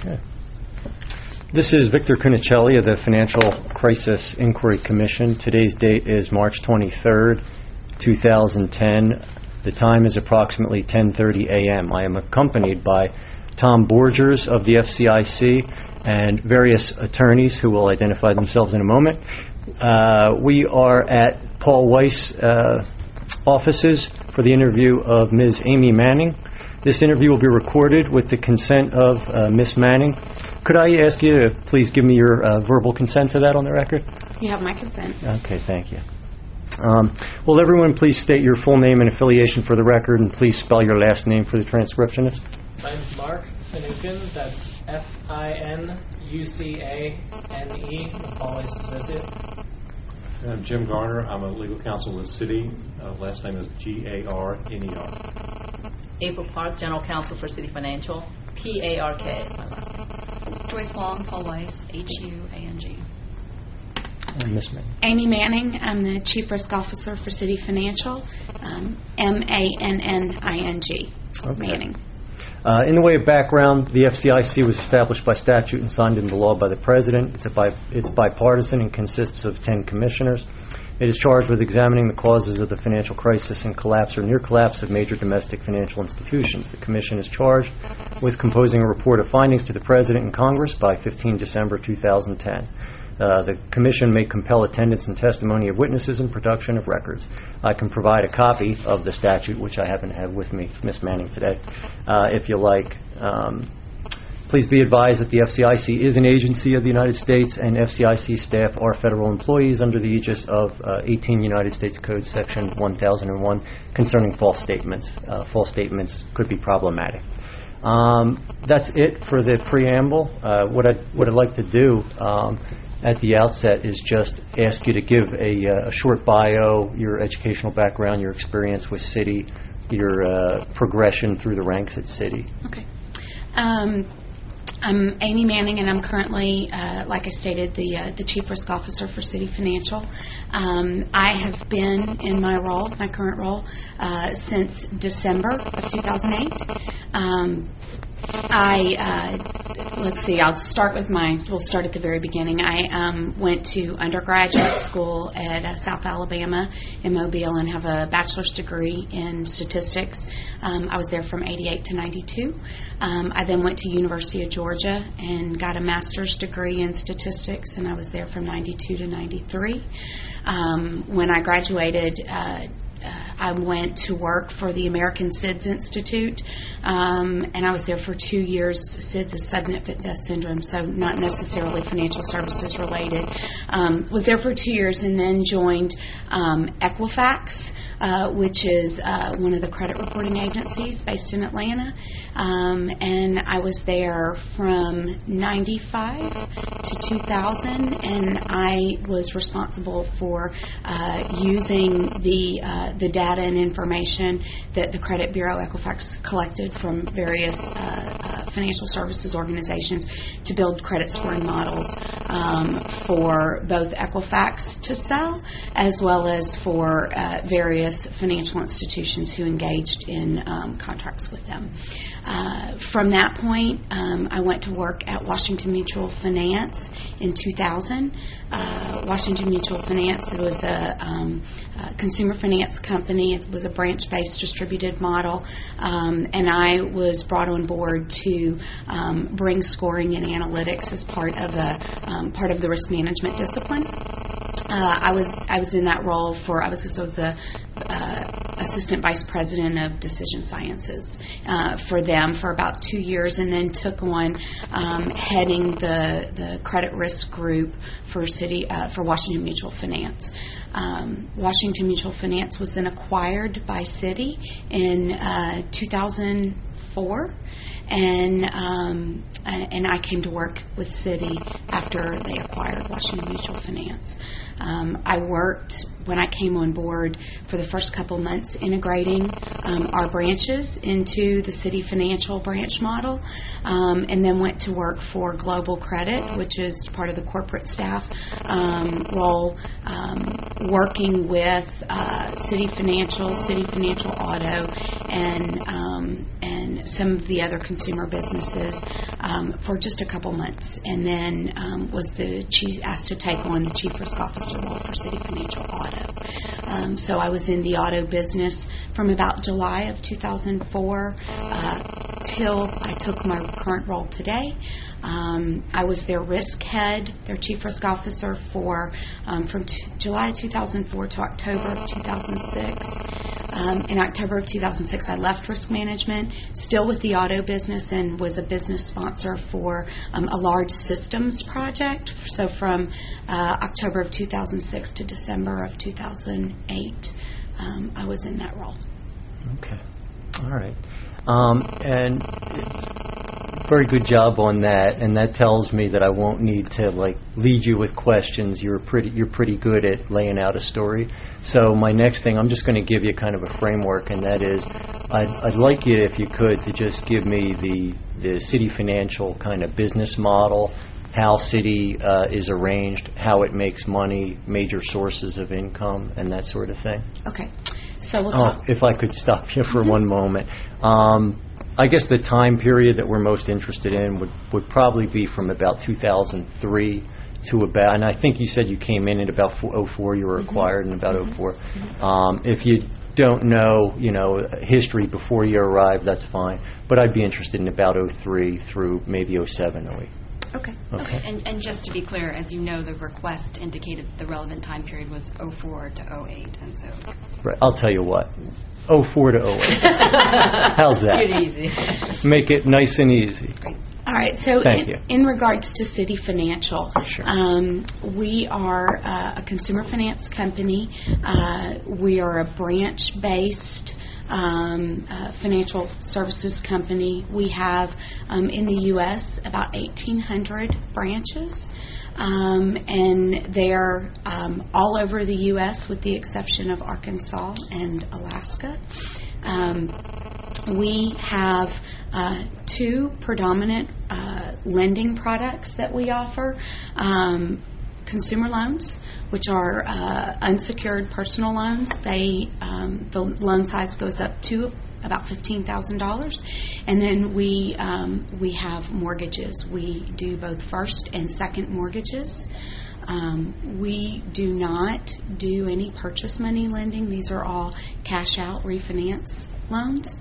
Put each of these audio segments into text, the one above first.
Okay. This is Victor Cunicelli of the Financial Crisis Inquiry Commission. Today's date is March 23rd, 2010. The time is approximately 10:30 a.m. I am accompanied by Tom Borgers of the FCIC and various attorneys who will identify themselves in a moment. We are at Paul Weiss offices for the interview of Ms. Amy Manning. This interview will be recorded with the consent of Ms. Manning. Could I ask you to please give me your verbal consent to that on the record? You have my consent. Okay, thank you. Will everyone please state your full name and affiliation for the record, and please spell your last name for the transcriptionist? My name's Mark Finucane. That's Finucane. I'm a Paul Weiss associate. I'm Jim Garner. I'm a legal counsel with Citi. Last name is Garner. April Park, General Counsel for Citi Financial. Park is my last name. Joyce Wong, Paul Weiss, Huang. Ms. Manning. Amy Manning. I'm the Chief Risk Officer for Citi Financial. Manning. Okay. Manning. In the way of background, the FCIC was established by statute and signed into law by the President. It's bipartisan and consists of 10 commissioners. It is charged with examining the causes of the financial crisis and collapse or near collapse of major domestic financial institutions. The Commission is charged with composing a report of findings to the President and Congress by 15 December 2010. The Commission may compel attendance and testimony of witnesses and production of records. I can provide a copy of the statute, which I happen to have with me, Ms. Manning, today, if you like. Please be advised that the FCIC is an agency of the United States, and FCIC staff are federal employees under the aegis of 18 United States Code Section 1001 concerning false statements. False statements could be problematic. That's it for the preamble. What I'd like to do at the outset is just ask you to give a short bio, your educational background, your experience with Citi, your progression through the ranks at Citi. Okay. I'm Amy Manning, and I'm currently, like I stated, the Chief Risk Officer for Citi Financial. I have been in my current role, since December of 2008. We'll start at the very beginning. I went to undergraduate school at South Alabama in Mobile and have a bachelor's degree in statistics. I was there from 88 to 92. I then went to University of Georgia and got a master's degree in statistics, and I was there from 92 to 93. When I graduated, I went to work for the American SIDS Institute, and I was there for 2 years. SIDS is sudden infant death syndrome, so not necessarily financial services related. Was there for 2 years and then joined Equifax, which is one of the credit reporting agencies based in Atlanta, and I was there from 95 to 2000, and I was responsible for using the data and information that the Credit Bureau Equifax collected from various financial services organizations to build credit scoring models for both Equifax to sell as well as for various financial institutions who engaged in contracts with them. From that point, I went to work at Washington Mutual Finance in 2000. Washington Mutual Finance, it was a consumer finance company. It was a branch-based distributed model, and I was brought on board to bring scoring and analytics as part of the risk management discipline. I was in that role I was the assistant vice president of decision sciences for them for about 2 years, and then took on heading the credit risk group for Washington Mutual Finance. Washington Mutual Finance was then acquired by Citi in 2004. And I came to work with Citi after they acquired Washington Mutual Finance. I worked, when I came on board, for the first couple months integrating our branches into the Citi Financial branch model, and then went to work for Global Credit, which is part of the corporate staff role, working with Citi Financial Auto, and some of the other consumer businesses for just a couple months, and then was asked to take on the Chief Risk Officer role for City Financial Auto. So I was in the auto business from about July of 2004 till I took my current role today. I was their risk head, their chief risk officer from July 2004 to October of 2006. In October of 2006, I left risk management, still with the auto business, and was a business sponsor for a large systems project. So from October of 2006 to December of 2008, I was in that role. Okay. All right. And very good job on that, and that tells me that I won't need to lead you with questions. You're pretty good at laying out a story. So my next thing, I'm just going to give you kind of a framework, and that is, I'd like you, if you could, to just give me the City Financial kind of business model, how City is arranged, how it makes money, major sources of income, and that sort of thing. Okay. So we'll talk. If I could stop you for one moment. I guess the time period that we're most interested in would probably be from about 2003 to about, and I think you said you came in at about 04, you were acquired in about 04. If you don't know, history before you arrived, that's fine. But I'd be interested in about 03 through maybe 07, 08. Okay. And just to be clear, as you know, the request indicated the relevant time period was 04 to 08, and so. Right. I'll tell you what. 04 to 08. How's that? Pretty easy. Make it nice and easy. All right. So Thank you. In regards to City Financial, Sure. We are a consumer finance company. We are a branch-based financial services company. We have in the U.S. about 1,800 branches. And they're all over the U.S. with the exception of Arkansas and Alaska. We have two predominant lending products that we offer. Consumer loans, which are unsecured personal loans. The loan size goes up to about $15,000, and then we have mortgages. We do both first and second mortgages. We do not do any purchase money lending. These are all cash out refinance loans.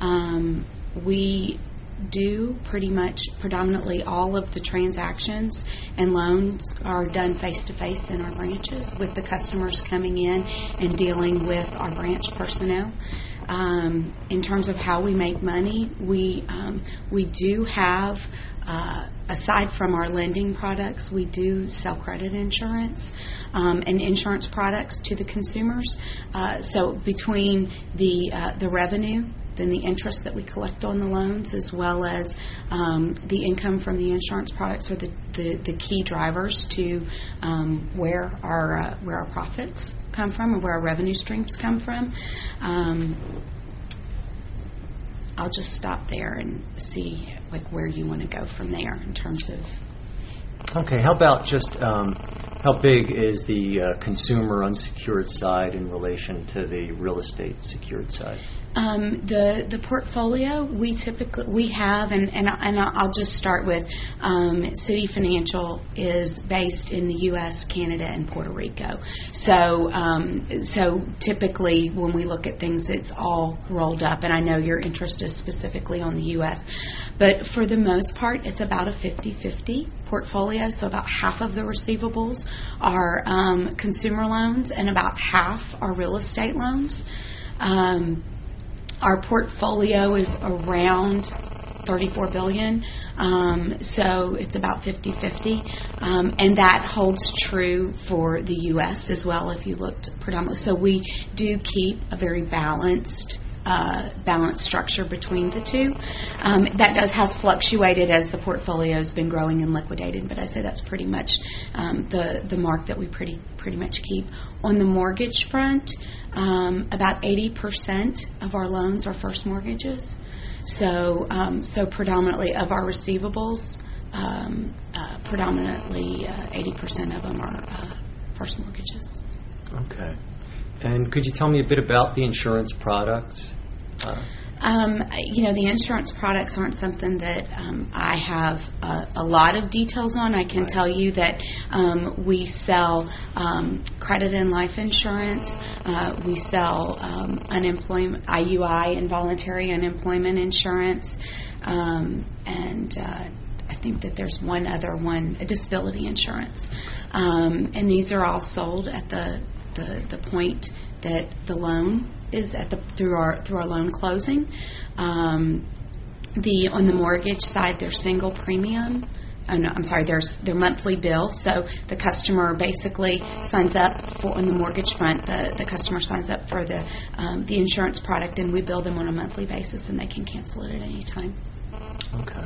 We do predominantly all of the transactions and loans are done face-to-face in our branches with the customers coming in and dealing with our branch personnel. In terms of how we make money, we do have, aside from our lending products, we do sell credit insurance and insurance products to the consumers. So between the revenue, then the interest that we collect on the loans, as well as the income from the insurance products, are the key drivers to where our profits come from, or where our revenue streams come from. I'll just stop there and see where you want to go from there in terms of. Okay, how about just how big is the consumer unsecured side in relation to the real estate secured side? The portfolio we have, and I'll just start with City Financial is based in the U.S., Canada, and Puerto Rico. So typically when we look at things, it's all rolled up. And I know your interest is specifically on the U.S., but for the most part, it's about a 50-50 portfolio. So about half of the receivables are consumer loans, and about half are real estate loans. Our portfolio is around $34 billion, so it's about 50-50, and that holds true for the U.S. as well if you looked predominantly. So we do keep a very balanced structure between the two. That has fluctuated as the portfolio has been growing and liquidated, but I say that's pretty much the mark that we pretty much keep. On the mortgage front, about 80% of our loans are first mortgages. So predominantly of our receivables, predominantly 80% of them are first mortgages. Okay. And could you tell me a bit about the insurance products? The insurance products aren't something that I have a lot of details on. I can tell you that we sell credit and life insurance. We sell unemployment, IUI, involuntary unemployment insurance, and I think that there's one other one, disability insurance. And these are all sold at the point that the loan is through our loan closing. On the mortgage side, they're single premium. Oh no, I'm sorry. Their monthly bill. So the customer basically signs up for, on the mortgage front, the customer signs up for the insurance product, and we bill them on a monthly basis, and they can cancel it at any time. Okay.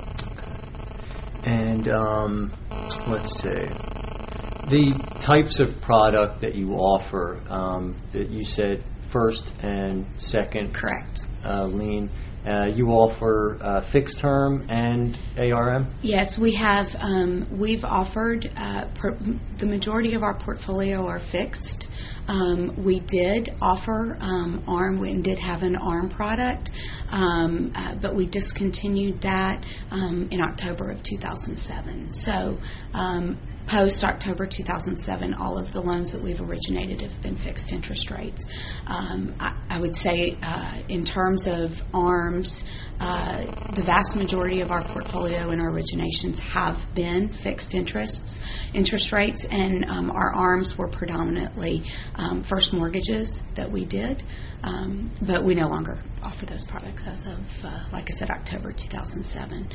And let's see. The types of product that you offer, that you said first and second. Correct. Lien. You offer fixed term and ARM? Yes, we have. We've offered the majority of our portfolio are fixed. We did offer ARM. We did have an ARM product, but we discontinued that in October of 2007. So post-October 2007, all of the loans that we've originated have been fixed interest rates. I would say in terms of ARMs, the vast majority of our portfolio and our originations have been fixed interest rates, and our ARMs were predominantly first mortgages that we did, but we no longer offer those products as of, like I said, October 2007.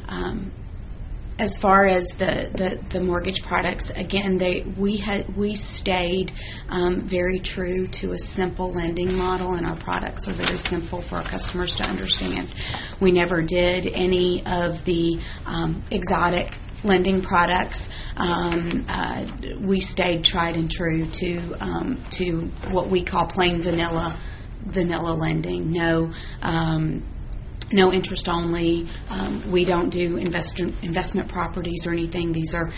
As far as the mortgage products, again, we stayed very true to a simple lending model, and our products are very simple for our customers to understand. We never did any of the exotic lending products. We stayed tried and true to what we call plain vanilla lending. No interest only. We don't do investment properties or anything. These are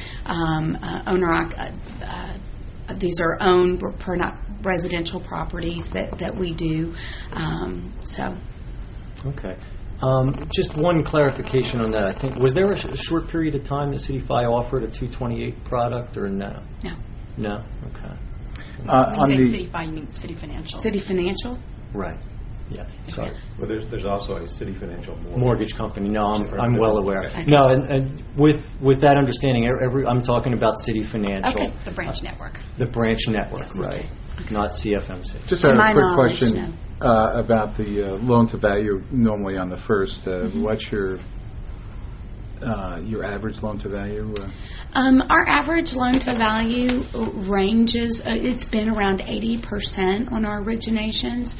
owned residential properties that we do. Okay. Just one clarification on that. I think, was there a short period of time that CityFi offered a 228 product, or no? No. Okay. When you say CityFi, you mean City Financial? City Financial. Right. Yeah. Sorry. Well, there's also a City Financial mortgage company. No, I'm well aware. Okay. No, and with that understanding, I'm talking about City Financial. Okay. The branch network. The branch network, yes. Right? Okay. Not CFMC. Just a quick question about the loan to value. Normally on the first, what's your average loan to value? Our average loan to value ranges, it's been around 80% on our originations.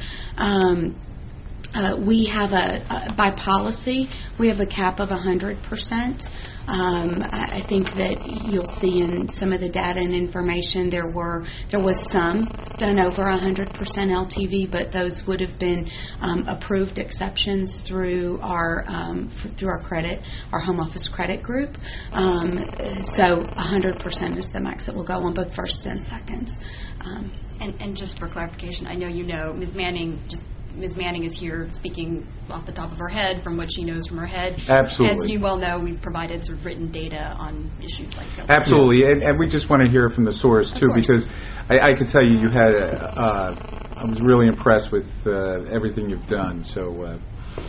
We have by policy, we have a cap of 100%. I think that you'll see in some of the data and information there was some done over 100% LTV, but those would have been approved exceptions through our credit, our home office credit group. So 100% is the max that will go on both first and seconds. And just for clarification, I know you know Ms. Manning is here speaking off the top of her head from what she knows from her head. Absolutely. As you well know, we've provided sort of written data on issues like that. Absolutely, and we just want to hear from the source too, because I can tell you had I was really impressed with everything you've done. So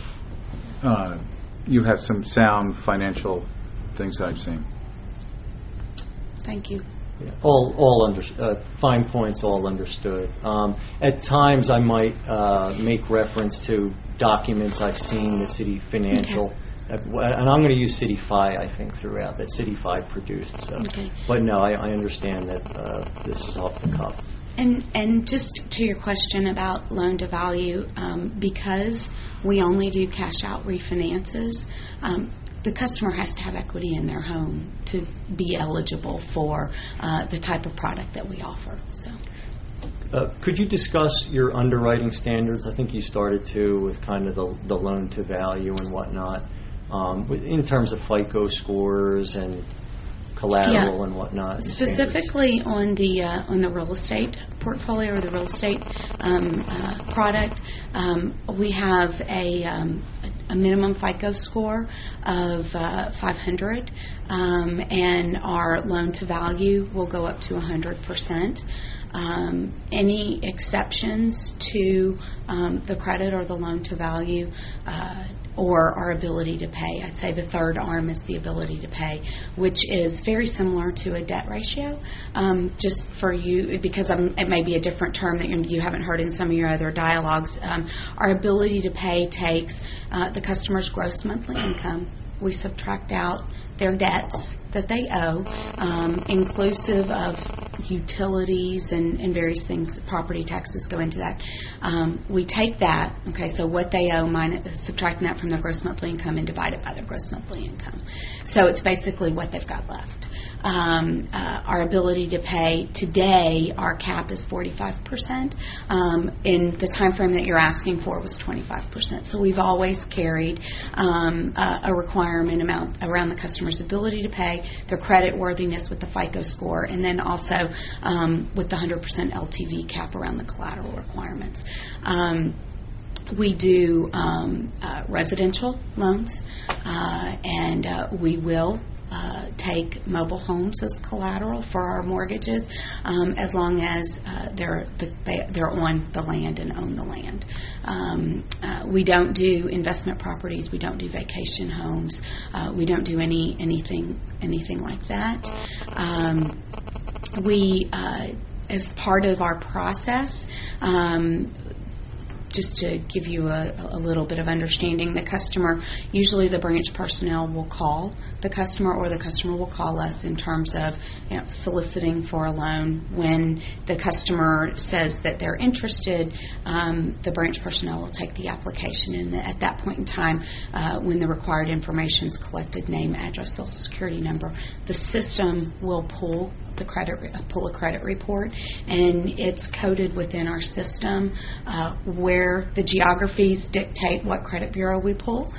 you have some sound financial things I've seen. Thank you. Yeah, all fine points, all understood. At times, I might make reference to documents I've seen that City Financial, and I'm going to use CityFi, I think, throughout, that CityFi produced. So. Okay. But no, I understand that this is off the cuff. And just to your question about loan to value, because we only do cash out refinances, the customer has to have equity in their home to be eligible for the type of product that we offer. So, could you discuss your underwriting standards? I think you started to with kind of the loan to value and whatnot, in terms of FICO scores and collateral Yeah. and whatnot. and Specifically on the real estate portfolio or the real estate product, we have a minimum FICO score of 500, and our loan to value will go up to 100%. Any exceptions to the credit or the loan to value or our ability to pay. I'd say the third arm is the ability to pay, which is very similar to a debt ratio. Just for you, because it may be a different term that you haven't heard in some of your other dialogues, our ability to pay takes the customer's gross monthly income. We subtract out their debts that they owe, inclusive of utilities and various things. Property taxes go into that. We take that, okay, so what they owe, subtracting that from their gross monthly income and divide it by their gross monthly income. So it's basically what they've got left. Our ability to pay today, our cap is 45%. In the time frame that you're asking for was 25%. So we've always carried a requirement amount around the customer's ability to pay, their credit worthiness with the FICO score, and then also with the 100% LTV cap around the collateral requirements. We do residential loans, and we will take mobile homes as collateral for our mortgages, as long as they're on the land and own the land. We don't do investment properties. We don't do vacation homes. We don't do anything like that. We, as part of our process, just to give you a little bit of understanding, the customer, usually the branch personnel will call the customer, or the customer will call us in terms of soliciting for a loan. When the customer says that they're interested, the branch personnel will take the application, and at that point in time, when the required information is collected, name, address, social security number, the system will pull a credit report, and it's coded within our system where the geographies dictate what credit bureau we pull.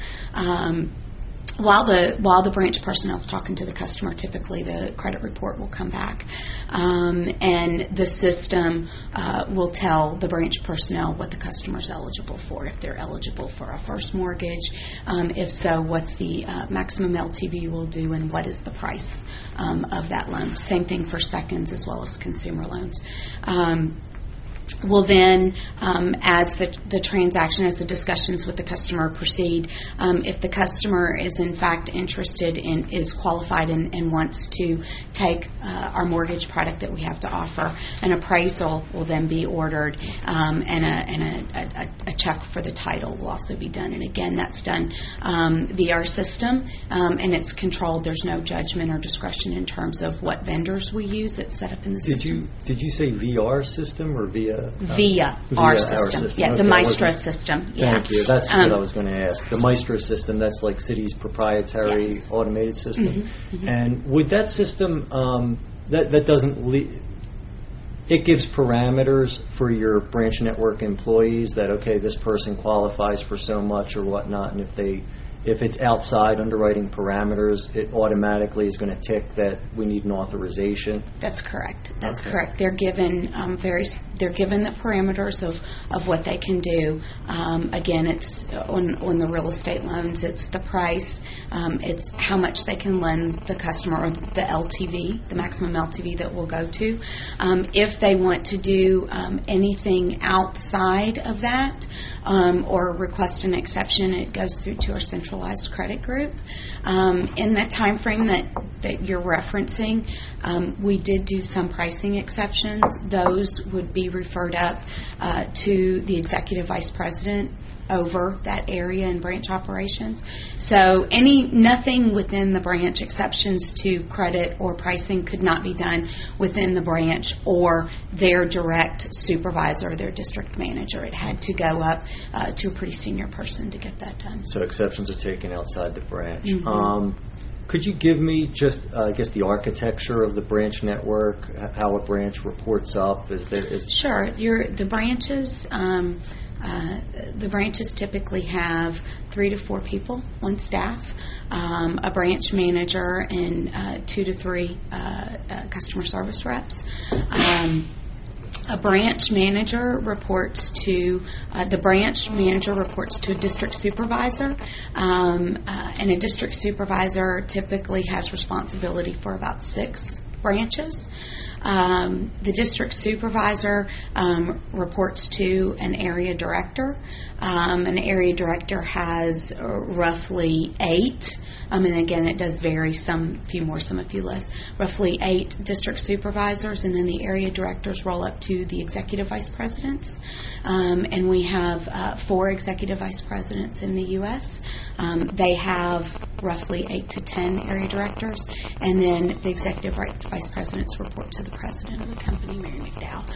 While the branch personnel is talking to the customer, typically the credit report will come back, and the system will tell the branch personnel what the customer is eligible for. If they're eligible for a first mortgage, if so, what's the maximum LTV we'll do, and what is the price of that loan. Same thing for seconds as well as consumer loans. Well, then, as the transaction, as the discussions with the customer proceed, if the customer is in fact interested in, is qualified and wants to take our mortgage product that we have to offer, an appraisal will then be ordered, and a check for the title will also be done. And again, that's done via our system, and it's controlled. There's no judgment or discretion in terms of what vendors we use. It's set up in the system. Did you say VR system or via our system? Yeah, okay, the Maestro system. Yeah. Thank you. That's what I was going to ask. The Maestro system, that's like Citi's proprietary automated system. Mm-hmm, mm-hmm. And with that system, that doesn't it gives parameters for your branch network employees that, okay, this person qualifies for so much or whatnot, and if it's outside underwriting parameters, it automatically is going to tick that we need an authorization. That's correct. That's Okay. correct. They're given they're given the parameters of what they can do. Again, it's on the real estate loans. It's the price. It's how much they can lend the customer, or the LTV, the maximum LTV that we'll go to. If they want to do anything outside of that, or request an exception, it goes through to our centralized credit group. In that time frame that you're referencing, we did do some pricing exceptions. Those would be referred up to the executive vice president over that area in branch operations. So nothing within the branch, exceptions to credit or pricing, could not be done within the branch or their direct supervisor, their district manager. It had to go up to a pretty senior person to get that done. So exceptions are taken outside the branch. Mm-hmm. Could you give me just, I guess, the architecture of the branch network, how a branch reports up? Sure. The branches typically have 3 to 4 people on staff, a branch manager, and 2 to 3 customer service reps. A branch manager reports to the branch manager reports to a district supervisor, and a district supervisor typically has responsibility for about 6 branches. The district supervisor reports to an area director. An area director has roughly 8. And again, it does vary, some few more, some a few less. Roughly 8 district supervisors, and then the area directors roll up to the executive vice presidents. And we have 4 executive vice presidents in the U.S. They have roughly 8 to 10 area directors, and then the executive vice presidents report to the president of the company, Mary McDowell.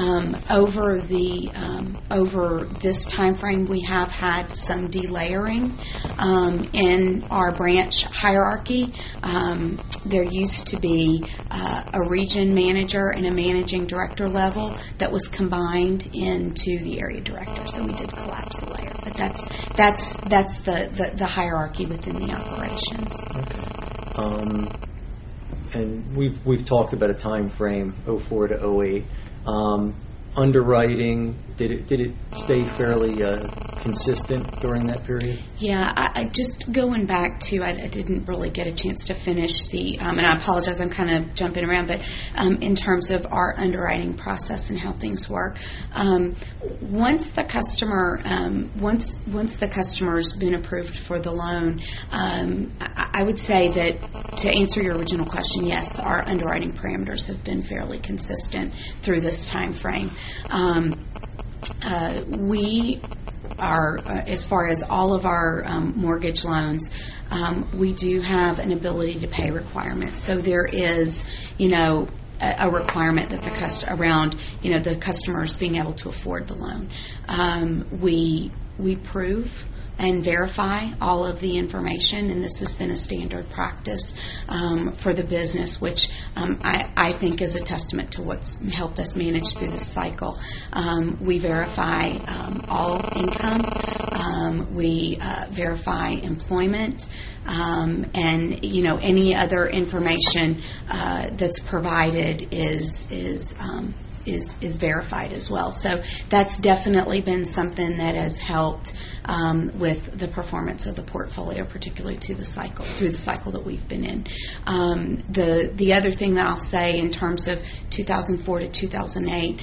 Over this time frame, we have had some delayering in our branch hierarchy. There used to be a region manager and a managing director level that was combined into the area director, so we did collapse a layer. But that's the hierarchy within the operations. Okay. And we've talked about a time frame, 04 to 08. Underwriting, did it stay fairly consistent during that period? Yeah, I just going back to, I didn't really get a chance to finish the, and I apologize, I'm kind of jumping around, but in terms of our underwriting process and how things work, once the customer's been approved for the loan, I would say that, to answer your original question, yes, our underwriting parameters have been fairly consistent through this time frame. We are, as far as all of our mortgage loans, we do have an ability to pay requirement. So there is, a requirement that the customers being able to afford the loan. We prove and verify all of the information, and this has been a standard practice for the business, which I think is a testament to what's helped us manage through this cycle. We verify all income. We verify employment. And any other information that's provided is verified as well. So that's definitely been something that has helped with the performance of the portfolio, particularly through the cycle that we've been in. The other thing that I'll say in terms of 2004 to 2008,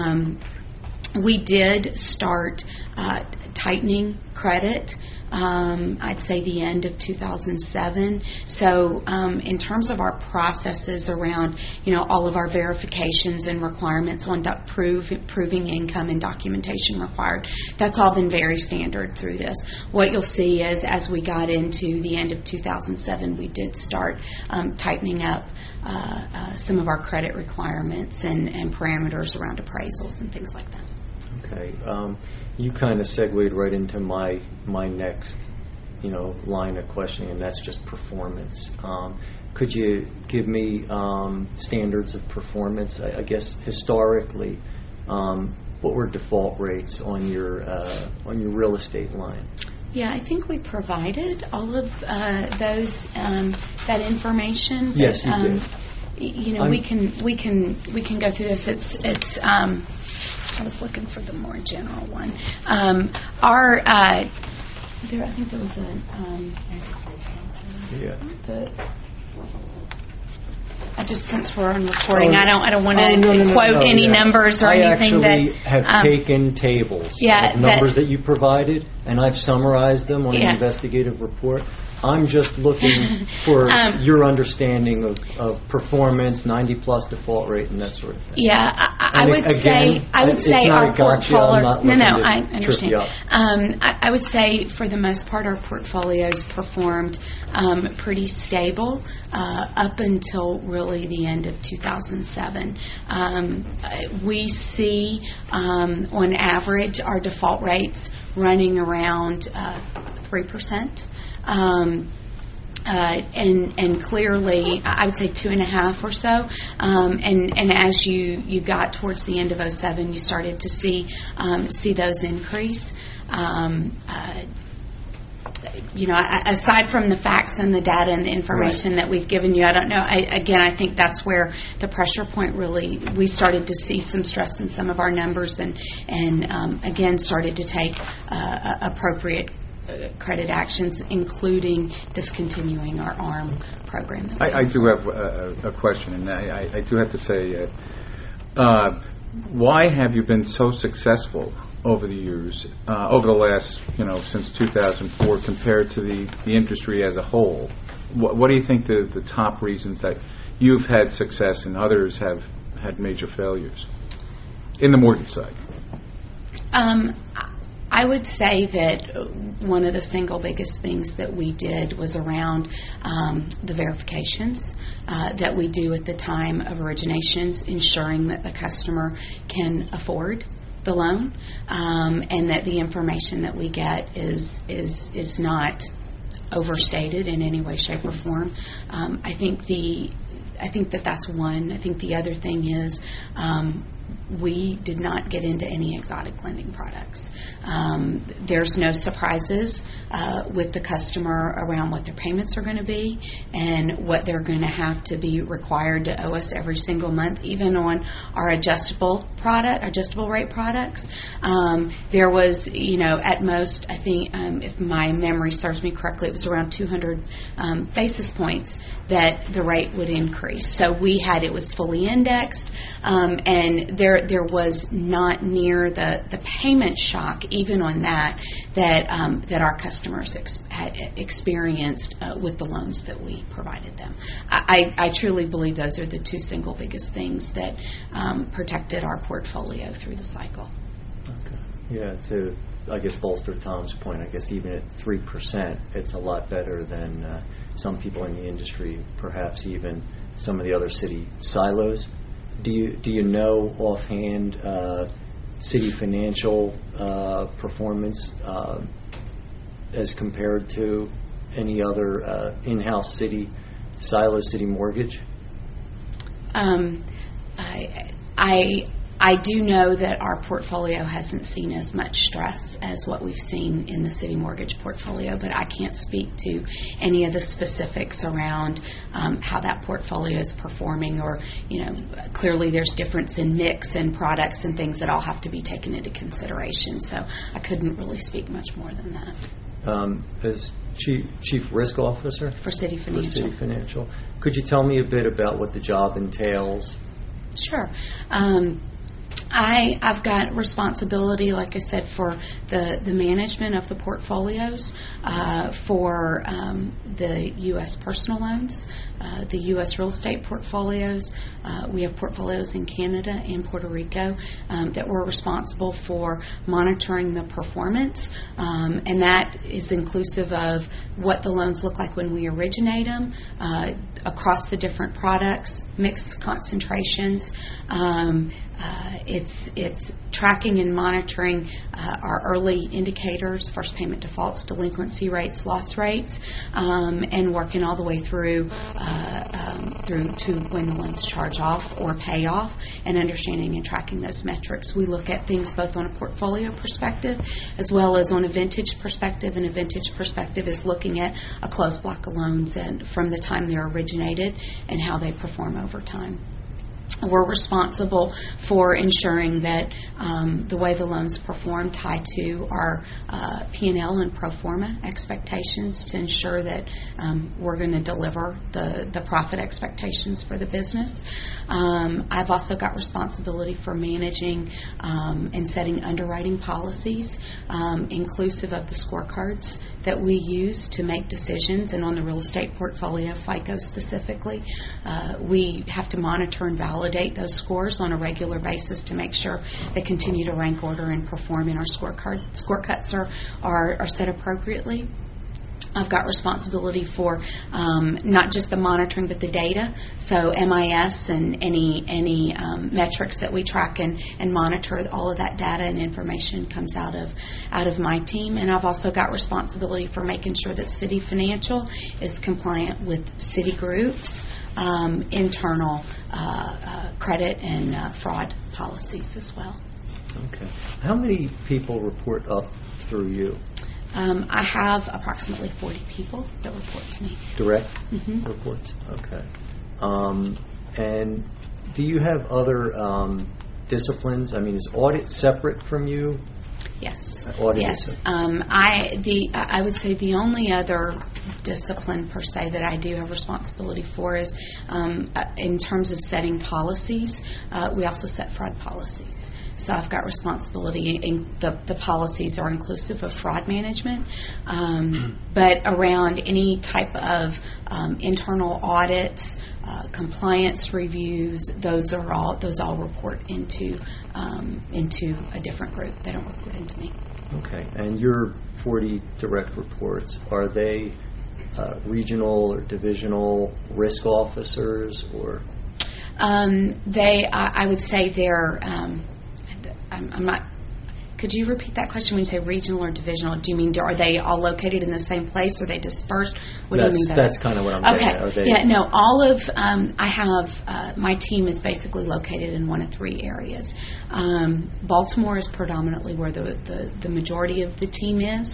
we did start tightening credit. I'd say the end of 2007. So in terms of our processes around, all of our verifications and requirements on proving income and documentation required, that's all been very standard through this. What you'll see is, as we got into the end of 2007, we did start tightening up some of our credit requirements and parameters around appraisals and things like that. Okay. You kind of segued right into my next, line of questioning, and that's just performance. Could you give me standards of performance? I guess historically, what were default rates on your real estate line? Yeah, I think we provided all of those that information. Yes, you did. We can go through this. It's I was looking for the more general one. I think there was just since we're on recording, I don't want to quote any numbers or anything. I actually have taken tables of numbers that you provided, and I've summarized them on an investigative report. I'm just looking for your understanding of performance, 90-plus default rate, and that sort of thing. Yeah, I would say our portfolio. I understand. I would say for the most part, our portfolios performed pretty stable up until really the end of 2007. We see, on average, our default rates running around 3%. And clearly, I would say 2.5 or so. And as you got towards the end of 2007, you started to see those increase. aside from the facts and the data and the information that we've given you, I don't know. I think that's where the pressure point really, we started to see some stress in some of our numbers and again, started to take appropriate credit actions, including discontinuing our ARM program. I do have a question, and I do have to say, why have you been so successful over the years, over the last, since 2004, compared to the industry as a whole? What do you think the top reasons that you've had success and others have had major failures in the mortgage side? I would say that one of the single biggest things that we did was around the verifications that we do at the time of originations, ensuring that the customer can afford the loan, and that the information that we get is not overstated in any way, shape, or form. I think that's one. I think the other thing is we did not get into any exotic lending products. There's no surprises with the customer around what their payments are going to be and what they're going to have to be required to owe us every single month, even on our adjustable rate products. There was, at most, I think, if my memory serves me correctly, it was around 200 basis points that the rate would increase. So it was fully indexed, and there was not near the payment shock, even on that our customers had experienced with the loans that we provided them. I truly believe those are the two single biggest things that protected our portfolio through the cycle. Okay. Yeah, to, I guess, bolster Tom's point, I guess even at 3%, it's a lot better than some people in the industry, perhaps even some of the other city silos. Do you know offhand City Financial performance as compared to any other in-house city mortgage? I do know that our portfolio hasn't seen as much stress as what we've seen in the city mortgage portfolio, but I can't speak to any of the specifics around how that portfolio is performing, or, clearly there's difference in mix and products and things that all have to be taken into consideration, so I couldn't really speak much more than that. As Chief Risk Officer for City Financial. Could you tell me a bit about what the job entails? Sure. I've got responsibility, like I said, for the management of the portfolios for the U.S. personal loans, the U.S. real estate portfolios. We have portfolios in Canada and Puerto Rico that we're responsible for monitoring the performance, and that is inclusive of what the loans look like when we originate them, across the different products, mixed concentrations. It's tracking and monitoring our early indicators, first payment defaults, delinquency rates, loss rates, and working all the way through to when the loans charge off or pay off, and understanding and tracking those metrics. We look at things both on a portfolio perspective as well as on a vintage perspective, and a vintage perspective is looking at a closed block of loans and from the time they're originated and how they perform over time. We're responsible for ensuring that the way the loans perform tie to our P&L and pro forma expectations to ensure that we're going to deliver the profit expectations for the business. I've also got responsibility for managing and setting underwriting policies, inclusive of the scorecards that we use to make decisions. And on the real estate portfolio, FICO specifically, we have to monitor and validate those scores on a regular basis to make sure they continue to rank, order, and perform, and our score cuts are set appropriately. I've got responsibility for not just the monitoring but the data, so MIS and any metrics that we track and monitor. All of that data and information comes out of my team. And I've also got responsibility for making sure that City Financial is compliant with Citigroup's internal credit and fraud policies as well. Okay. How many people report up through you? I have approximately 40 people that report to me. Direct Mhm. reports? Okay. And do you have other disciplines? I mean, is audit separate from you? Yes. Audit Yes. is- I would say the only other discipline per se that I do have responsibility for is in terms of setting policies. We also set fraud policies. So I've got responsibility, and the policies are inclusive of fraud management, but around any type of internal audits, compliance reviews, those all report into a different group. They don't report into me. Okay. And your 40 direct reports, are they regional or divisional risk officers, or? I would say they're. I'm not. Could you repeat that question when you say regional or divisional? Do you mean are they all located in the same place? Or are they dispersed? What do you mean by that? That's kind of what I'm getting at. Are they? Yeah, no, all of, I have, my team is basically located in one of three areas. Baltimore is predominantly where the majority of the team is.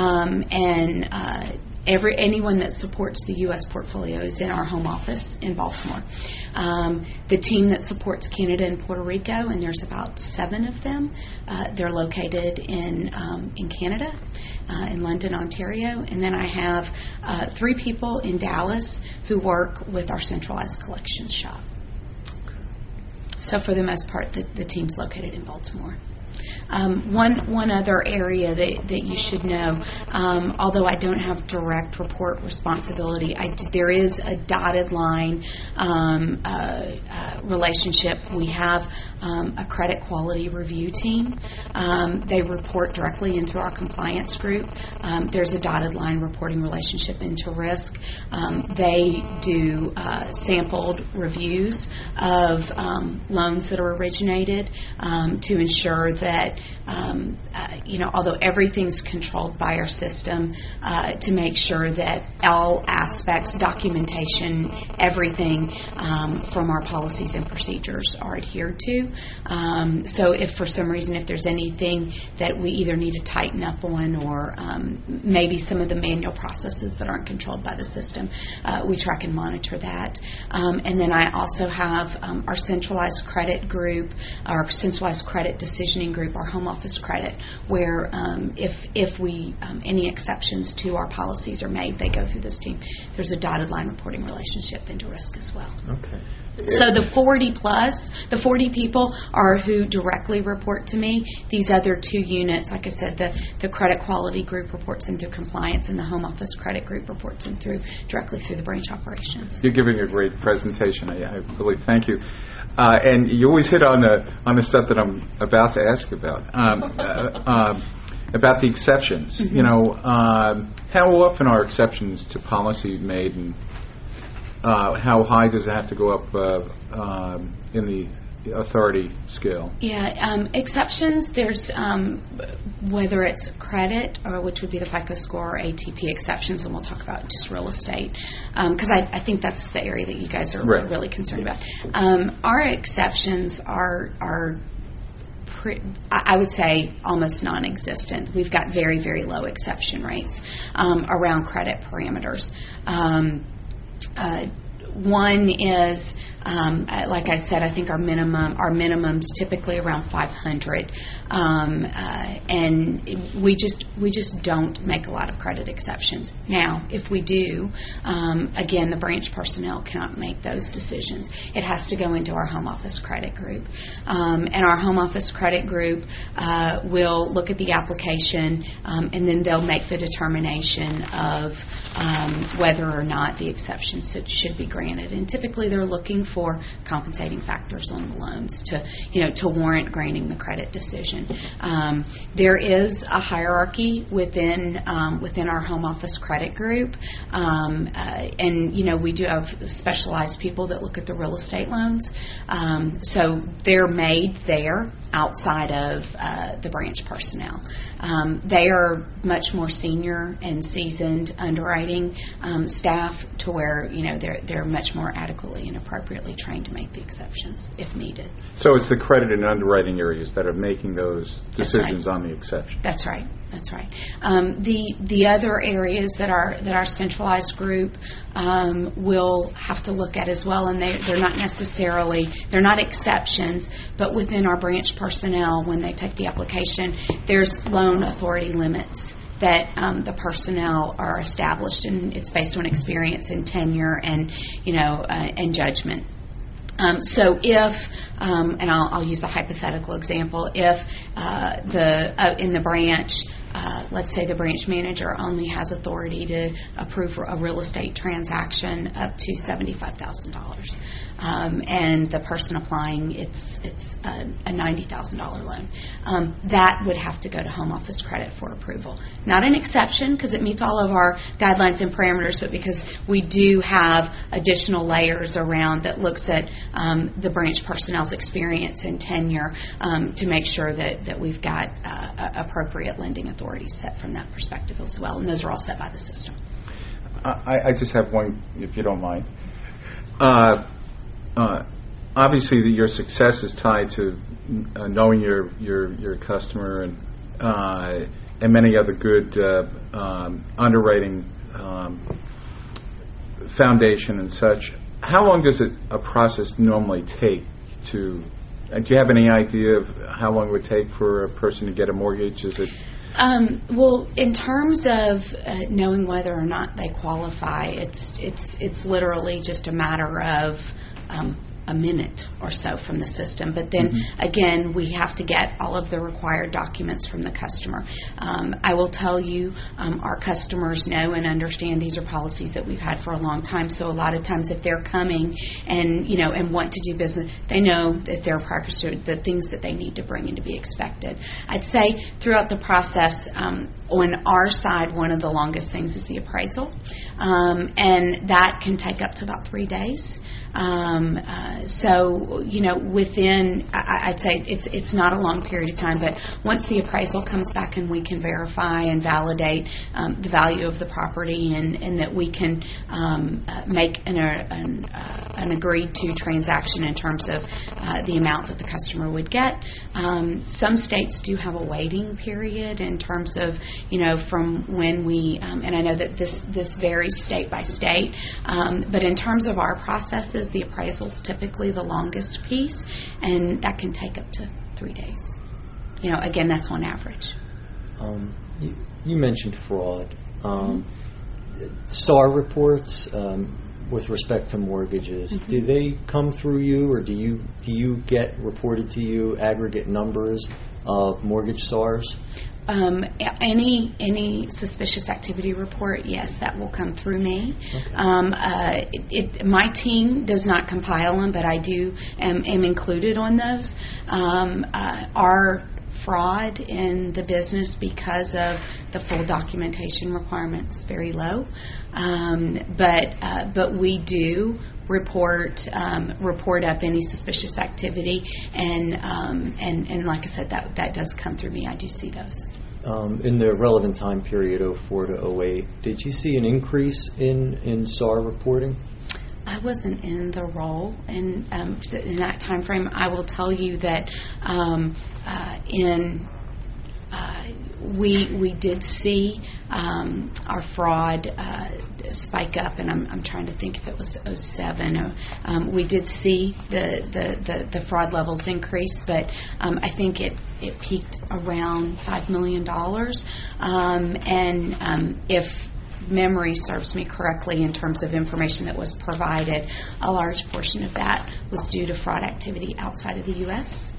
Anyone that supports the U.S. portfolio is in our home office in Baltimore. The team that supports Canada and Puerto Rico, and there's about 7 of them, they're located in Canada, in London, Ontario. And then I have 3 people in Dallas who work with our centralized collections shop. So for the most part, the team's located in Baltimore. One other area that you should know, although I don't have direct report responsibility, there is a dotted line relationship. We have a credit quality review team. They report directly into our compliance group. There's a dotted line reporting relationship into risk. They do sampled reviews of loans that are originated to ensure that although everything's controlled by our system, to make sure that all aspects, documentation, everything from our policies and procedures are adhered to. So if for some reason, if there's anything that we either need to tighten up on, or maybe some of the manual processes that aren't controlled by the system, we track and monitor that. And then I also have our centralized credit group, our centralized credit decisioning group, our home office credit, where if we any exceptions to our policies are made, they go through this team. There's a dotted line reporting relationship into risk as well. Okay. So the 40 people are who directly report to me. These other 2 units, like I said, the credit quality group reports in through compliance, and the home office credit group reports in directly through the branch operations. You're giving a great presentation. I really thank you. And you always hit on the stuff that I'm about to ask about the exceptions. Mm-hmm. You know, how often are exceptions to policy made, and how high does it have to go up in the authority scale? Yeah, exceptions, there's whether it's credit, or which would be the FICO score, or ATP exceptions, and we'll talk about just real estate, because I think that's the area that you guys are right. really concerned about. Our exceptions are I would say almost non-existent. We've got very, very low exception rates around credit parameters. One is, like I said, I think our minimum's typically around 500, and we just don't make a lot of credit exceptions. Now, if we do, again, the branch personnel cannot make those decisions. It has to go into our home office credit group, and our home office credit group will look at the application, and then they'll make the determination of whether or not the exception should be granted. And typically, they're looking for compensating factors on the loans to warrant granting the credit decision. There is a hierarchy within our home office credit group, and we do have specialized people that look at the real estate loans. So they're made there outside of the branch personnel. They are much more senior and seasoned underwriting staff, to where they're much more adequately and appropriately trained to make the exceptions if needed. So it's the credit and underwriting areas that are making those decisions right. on the exception. That's right. That's right. The other areas that our centralized group will have to look at as well, and they're not exceptions, but within our branch personnel, when they take the application, there's loan authority limits that the personnel are established, and it's based on experience and tenure and and judgment. So if, and I'll use a hypothetical example, if in the branch, let's say the branch manager only has authority to approve a real estate transaction up to $75,000, and the person applying it's a $90,000 loan, that would have to go to Home Office Credit for approval. Not an exception because it meets all of our guidelines and parameters, but because we do have additional layers around that looks at the branch personnel's experience and tenure to make sure that we've got appropriate lending authorities set from that perspective as well, and those are all set by the system. I just have one, if you don't mind. Obviously, your success is tied to knowing your customer and many other good underwriting foundation and such. How long does a process normally take to? Do you have any idea of how long it would take for a person to get a mortgage? Is it? Well, in terms of knowing whether or not they qualify, it's literally just a matter of a minute or so from the system. But then again, we have to get all of the required documents from the customer. I will tell you, our customers know and understand these are policies that we've had for a long time. So a lot of times, if they're coming and want to do business, they know that they're practiced the things that they need to bring in to be expected. I'd say throughout the process, on our side, one of the longest things is the appraisal, and that can take up to about 3 days. So within, I'd say it's not a long period of time, but once the appraisal comes back and we can verify and validate the value of the property and that we can make an agreed to transaction in terms of the amount that the customer would get. Some states do have a waiting period in terms of from when we and I know that this varies state by state, but in terms of our processes, the appraisal is typically the longest piece, and that can take up to 3 days. Again, that's on average. You mentioned fraud. SAR reports with respect to mortgages, do they come through you, or do you get reported to you aggregate numbers of mortgage SARs? Any suspicious activity report, yes, that will come through me. Okay. My team does not compile them, but I am included on those. Our fraud in the business, because of the full documentation requirements, very low. But we do report up any suspicious activity, and like I said, that does come through me. I do see those. In the relevant time period, 04 to 08, did you see an increase in SAR reporting? I wasn't in the role in that time frame. I will tell you that we did see our fraud spike up, and I'm trying to think if it was 07. We did see the fraud levels increase, but I think it peaked around $5 million. And if memory serves me correctly in terms of information that was provided, a large portion of that was due to fraud activity outside of the U.S.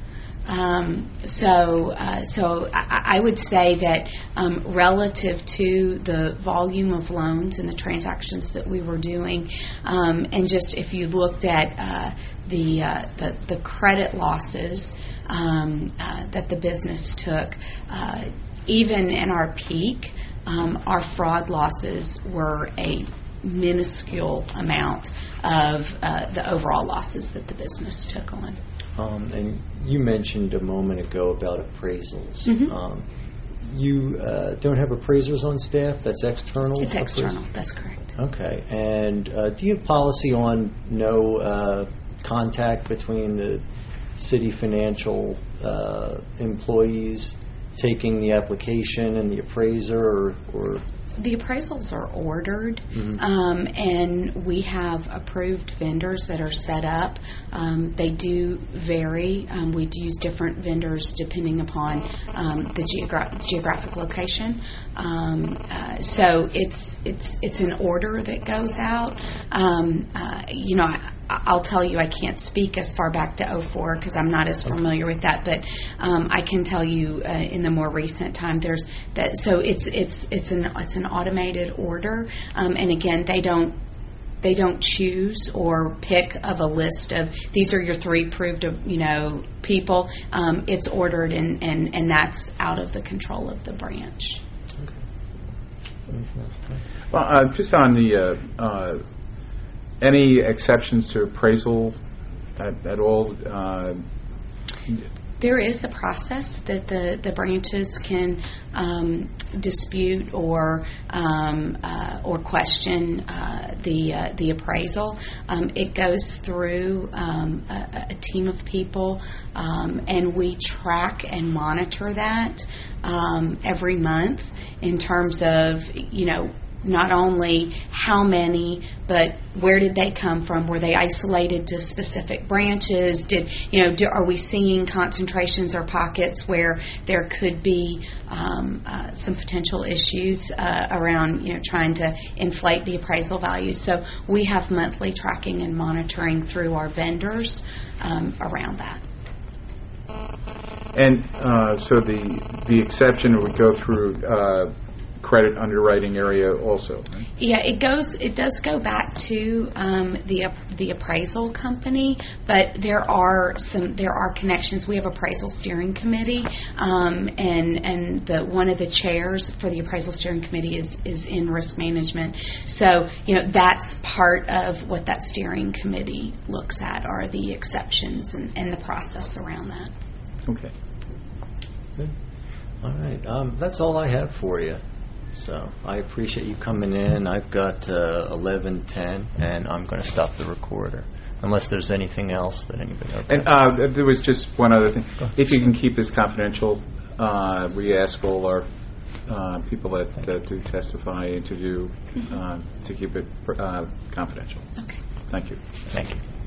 So I would say that relative to the volume of loans and the transactions that we were doing, and just if you looked at the credit losses that the business took, even in our peak, our fraud losses were a minuscule amount of the overall losses that the business took on. And you mentioned a moment ago about appraisals. You don't have appraisers on staff? That's external? It's external, that's correct. Okay. And do you have policy on no contact between the city financial employees taking the application and the appraiser, or The appraisals are ordered, and we have approved vendors that are set up. They do vary. We do use different vendors depending upon the geographic location. So it's an order that goes out. I'll tell you, I can't speak as far back to 2004 because I'm not as familiar with that, but I can tell you in the more recent time there's that. So it's an automated order, and again they don't choose or pick of a list of these are your 3 approved people. It's ordered and that's out of the control of the branch. Well, just on the any exceptions to appraisal at all? There is a process that the branches can dispute or question the appraisal. It goes through a team of people, and we track and monitor that every month in terms of not only how many, but where did they come from? Were they isolated to specific branches? Are we seeing concentrations or pockets where there could be some potential issues around trying to inflate the appraisal values? So we have monthly tracking and monitoring through our vendors around that. And so the exception would go through credit underwriting area also, right? Yeah, it does go back to the appraisal company, but there are connections. We have appraisal steering committee, and one of the chairs for the appraisal steering committee is in risk management. So that's part of what that steering committee looks at are the exceptions and the process around that. Okay. Good. All right. That's all I have for you. So I appreciate you coming in. I've got 11:10, and I'm going to stop the recorder unless there's anything else that anybody else. And there was just one other thing. If you can keep this confidential, we ask all our people that do testify, interview, to keep it confidential. Okay. Thank you. Thank you.